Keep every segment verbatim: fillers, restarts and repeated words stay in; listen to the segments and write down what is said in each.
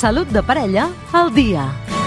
Salut de parella al dia.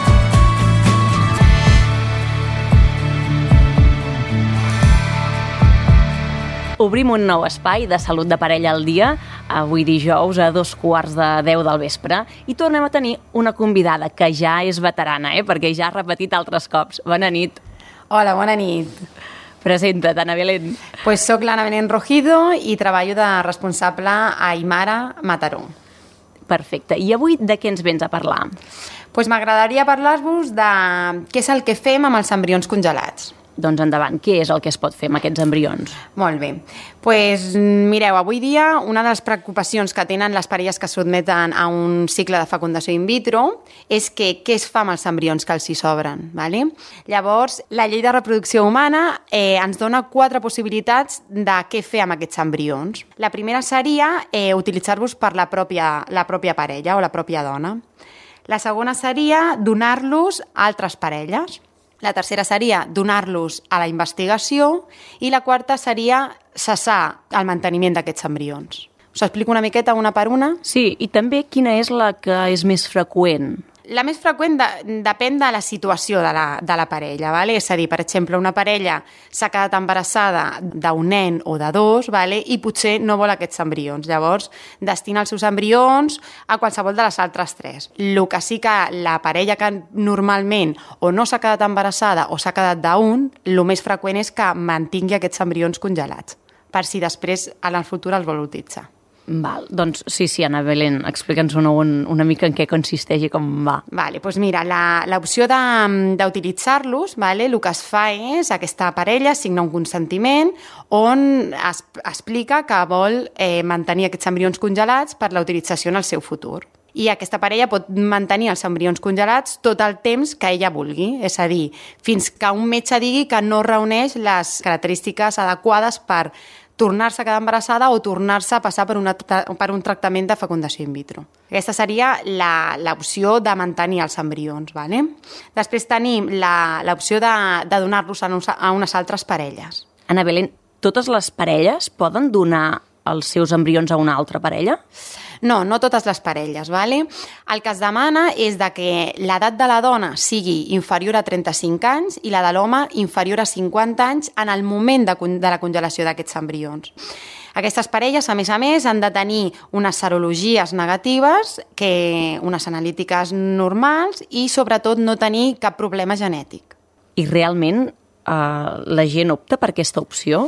Obrim un nou espai de Salut de parella al dia, avui dijous a dos quarts de deu del vespre, i tornem a tenir una convidada que ja és veterana, eh? Perquè ja ha repetit altres cops. Bona nit. Hola, bona nit. Presenta't, Ana Belén. Pues soc l'Anna Belén Rojido i treballo de responsable a Aimara Mataró. Perfecte. I avui de què ens vens a parlar? Pues m'agradaria parlar-vos de què és el que fem amb els embrions congelats. Doncs endavant, què és el que es pot fer amb aquests embrions? Molt bé. Pues, mireu, avui dia una de les preocupacions que tenen les parelles que sotmeten a un cicle de fecundació in vitro és que què es fa amb els embrions que els hi sobren. Vale? Llavors, la llei de reproducció humana eh, ens dona quatre possibilitats de què fer amb aquests embrions. La primera seria eh, utilitzar-los per la pròpia, la pròpia parella o la pròpia dona. La segona seria donar-los a altres parelles. La tercera seria donar-los a la investigació i la quarta seria cessar el manteniment d'aquests embrions. Us explico una miqueta una per una? Sí, i també quina és la que és més freqüent? La més freqüent de, depèn de la situació de la, de la parella, vale? És a dir, per exemple, una parella s'ha quedat embarassada d'un nen o de dos, vale? I potser no vol aquests embrions. Llavors, destina els seus embrions a qualsevol de les altres tres. El que sí que la parella que normalment o no s'ha quedat embarassada o s'ha quedat d'un, el més freqüent és que mantingui aquests embrions congelats, per si després en el futur els vol utilitzar. Val, doncs sí, sí, Ana Belén, explica'ns una, una mica en què consisteix i com va. Vale, doncs mira, l'opció d'utilitzar-los, vale, el que es fa és aquesta parella signa un consentiment on es, explica que vol eh, mantenir aquests embrions congelats per la utilització en el seu futur. I aquesta parella pot mantenir els embrions congelats tot el temps que ella vulgui, és a dir, fins que un metge digui que no reuneix les característiques adequades per tornar-se a quedar embarassada o tornar-se a passar per, una, per un tractament de fecundació in vitro. Aquesta seria l'opció de mantenir els embrions. Vale? Després tenim l'opció de, de donar-los a, a unes altres parelles. Ana Belén, totes les parelles poden donar els seus embrions a una altra parella? No, no totes les parelles. Vale? El que es demana és de que l'edat de la dona sigui inferior a trenta-cinc anys i la de l'home inferior a cinquanta anys en el moment de, de la congelació d'aquests embrions. Aquestes parelles, a més a més, han de tenir unes serologies negatives, que, unes analítiques normals i, sobretot, no tenir cap problema genètic. I realment eh, la gent opta per aquesta opció?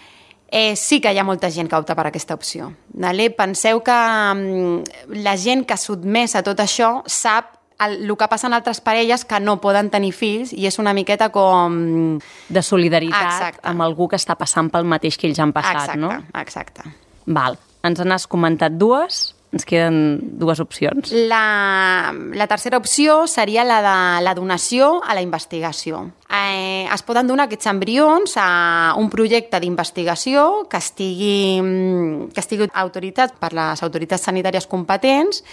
Eh, sí que hi ha molta gent que opta per aquesta opció. Vale? Penseu que um, la gent que sotmès a tot això sap el, el que passa en altres parelles que no poden tenir fills i és una miqueta com... De solidaritat. Exacte. Amb algú que està passant pel mateix que ells han passat, exacte, no? Exacte. Val. Ens n'has comentat dues, ens queden dues opcions. La, la tercera opció seria la de la donació a la investigació. Eh, es poden donar aquests embrions a un projecte d'investigació que estigui, que estigui autoritzat per les autoritats sanitàries competents.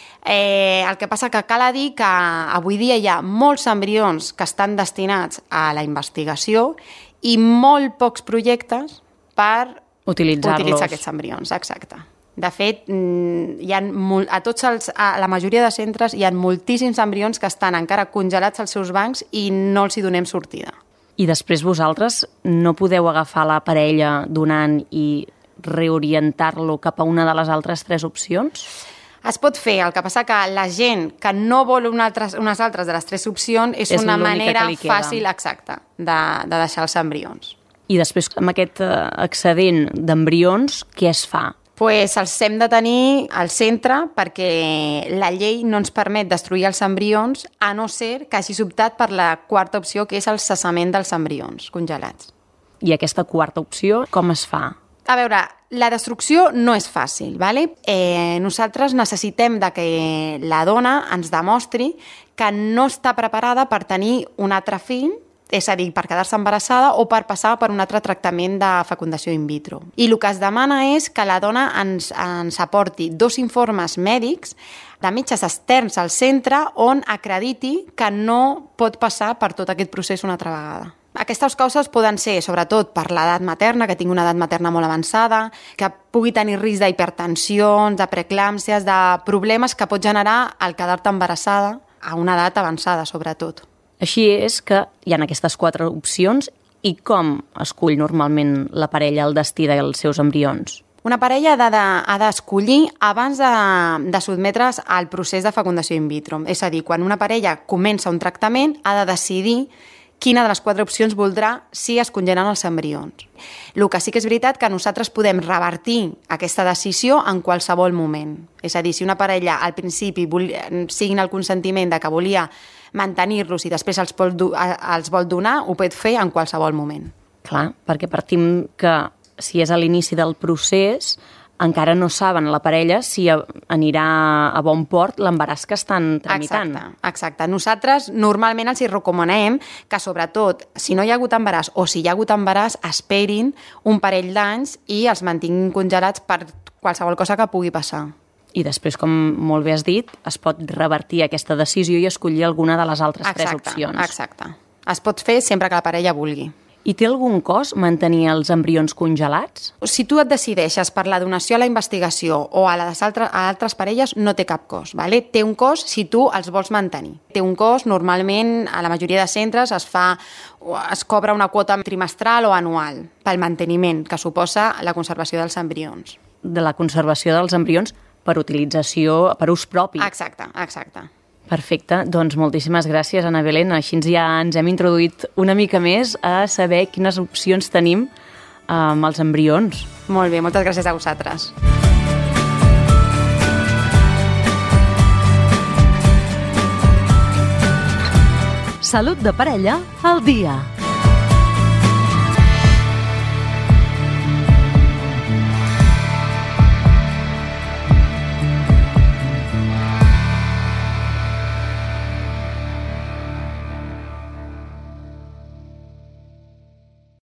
Eh, el que passa que cal dir que avui dia hi ha molts embrions que estan destinats a la investigació i molt pocs projectes per utilitzar-los. Utilitzar aquests embrions, exacte. De fet, hi ha, a, tots els, a la majoria de centres hi ha moltíssims embrions que estan encara congelats als seus bancs i no els hi donem sortida. I després vosaltres no podeu agafar la parella donant i reorientar-lo cap a una de les altres tres opcions? Es pot fer, el que passa que la gent que no vol una altra, unes altres de les tres opcions és, és una manera fàcil, exacta, de, de deixar els embrions. I després, amb aquest excedent d'embrions, què es fa? Pues els hem de tenir al centre perquè la llei no ens permet destruir els embrions a no ser que hagis optat per la quarta opció, que és el cessament dels embrions congelats. I aquesta quarta opció, com es fa? A veure, la destrucció no és fàcil, ¿vale? Eh, nosaltres necessitem de que la dona ens demostri que no està preparada per tenir un altre fill, és a dir, per quedar-se embarassada o per passar per un altre tractament de fecundació in vitro. I el que es demana és que la dona ens, ens aporti dos informes mèdics de metges externs al centre on acrediti que no pot passar per tot aquest procés una altra vegada. Aquestes causes poden ser, sobretot, per l'edat materna, que tingui una edat materna molt avançada, que pugui tenir risc d'hipertensions, de preeclàmsies, de problemes que pot generar el quedar-te embarassada a una edat avançada, sobretot. Així és que hi ha aquestes quatre opcions. I com escull normalment la parella el destí dels seus embrions? Una parella ha d'escollir abans de, de sotmetre's al procés de fecundació in vitro. És a dir, quan una parella comença un tractament, ha de decidir quina de les quatre opcions voldrà si es congelen els embrions. El que sí que és veritat que nosaltres podem revertir aquesta decisió en qualsevol moment. És a dir, si una parella al principi signa el consentiment de que volia mantenir-los i després els vol, els vol donar, ho pot fer en qualsevol moment. Clar, perquè partim que si és a l'inici del procés, encara no saben la parella si anirà a bon port l'embaràs que estan tramitant. Exacte, exacte. Nosaltres normalment els hi recomanem que, sobretot, si no hi ha hagut embaràs o si hi ha hagut embaràs, esperin un parell d'anys i els mantinguin congelats per qualsevol cosa que pugui passar. I després, com molt bé has dit, es pot revertir aquesta decisió i escollir alguna de les altres exacte, tres opcions. Exacte. Es pot fer sempre que la parella vulgui. I té algun cost mantenir els embrions congelats? Si tu et decideixes per la donació a la investigació o a les altres, a altres parelles, no té cap cost. Vale? Té un cost si tu els vols mantenir. Té un cost, normalment, a la majoria de centres es fa, es cobra una quota trimestral o anual pel manteniment que suposa la conservació dels embrions. De la conservació dels embrions per utilització, per ús propi. Exacte, exacte. Perfecte, doncs moltíssimes gràcies, Ana Belén. Així ja ens hem introduït una mica més a saber quines opcions tenim amb els embrions. Molt bé, moltes gràcies a vosaltres. Salut de parella al dia.